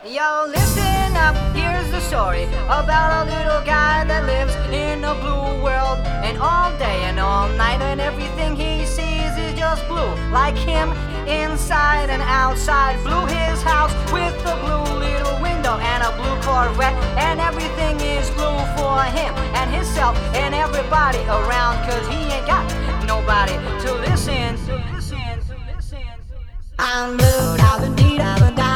Yo, listen up, here's the story about a little guy that lives in a blue world. And all day and all night, and everything he sees is just blue. Like him, inside and outside. Blue his house with a blue little window and a blue Corvette. And everything is blue for him and himself and everybody around. Cause he ain't got nobody to listen. I'm blue, I've been beat, I've been down.